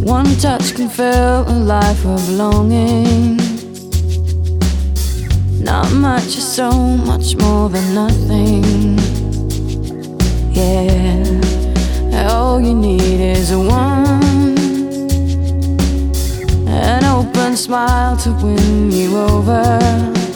One touch can fill a life of longing. Not much is so much more than nothing. Yeah, all you need is a one, an open smile to win you over.